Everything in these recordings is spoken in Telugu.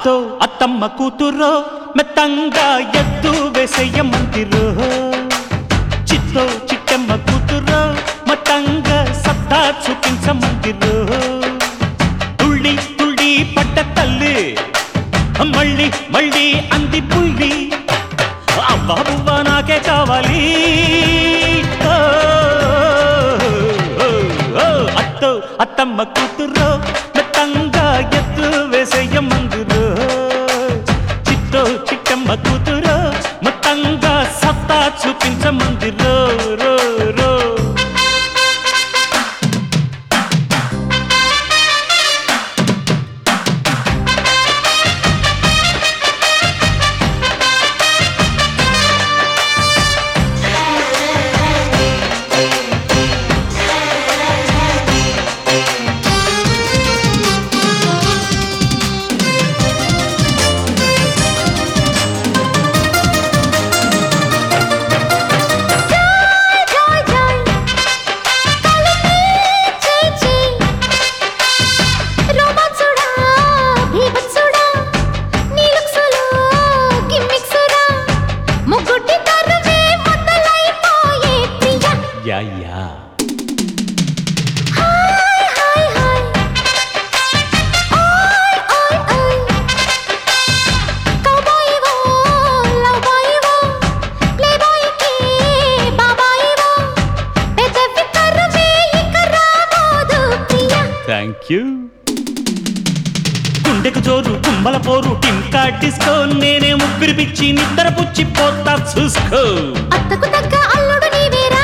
అత్తో అత్తమ్మ కూతురో మెత్తంగా ఎత్తు వేసేయమంతిరో చిత్తో చిట్టమ్మ కూతురో మత్తంగా సత్తా చూపించమంతిరో తుళ్ళి తుళ్ళి పడ్డ తల్లి మళ్ళీ మళ్ళీ అంది పుల్లి అవ్వ నాకే కావాలి అత్తో అత్తమ్మ కూతురో మెత్తంగా ఎత్తు వేసేయమందురో చిత్తో చిట్టమ్మ కూతురో మొత్తంగా సత్తా చూపించమందిరో రో రో Yeah. Thank you. గుండెకు జోరు కుంభల పోరు టింకా డిస్కో నేనే ముగ్గురు పిచ్చి నిద్ర పుచ్చి పోతా చూసుకో అత్తకు తగ్గ అల్లుడు నీవేరా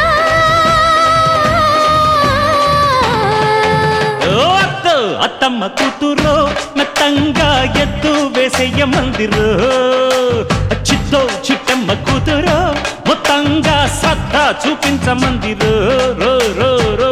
అత్తో అత్తమ్మ కూతురో మెత్తంగా ఎత్తు వేసేయమందిరో చిత్తో చిట్టమ్మ కూతురో మొత్తంగా సత్తా చూపించమందిరో రో రో రో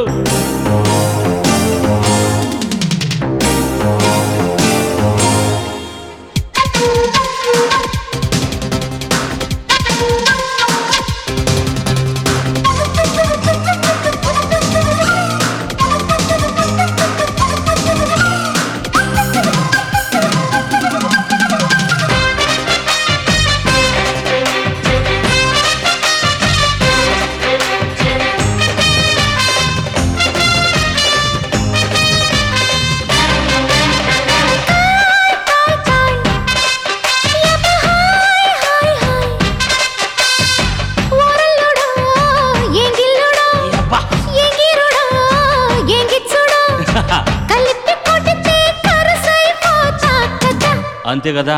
అంతే కదా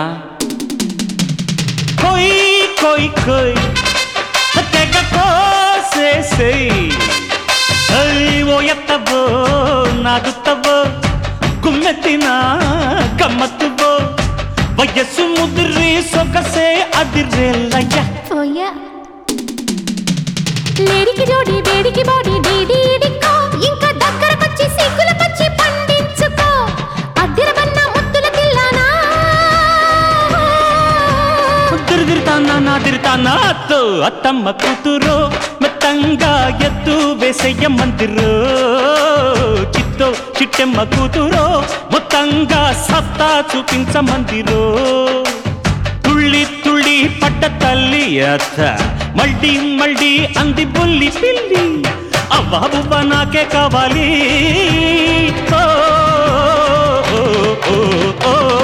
కోయి కోయి కోయి తెగ కోసేసేయ్ ఓ ఎత్తవో నాగుత్తవో గుమ్మెత్తిన గమ్మత్తువో వయస్సు ముదిరి సొగసే అదిరేలయ్య లేడికి జోడి వేడికి బాడీ డీడీడికో ఇంకా దగ్గరకొచ్చి సిగ్గుల పచ్చి పండించుకో అద్దిరబన్న ముద్దుల తిల్లానా తిరుతానా అత్తో అత్తమ్మ కూతురో మెత్తంగా ఎత్తు వేసేయమందిరో చిత్తో చిట్టమ్మ కూతురో మొత్తంగా సత్తా చూపించమందిరో తుళ్ళి తుళ్ళి పడ్డ తల్లి అత్త మళ్ళీ మళ్ళీ అంది బుల్లి పిల్లి అవ్వ నాకే కావాలి ఓ ఓ ఓ ఓ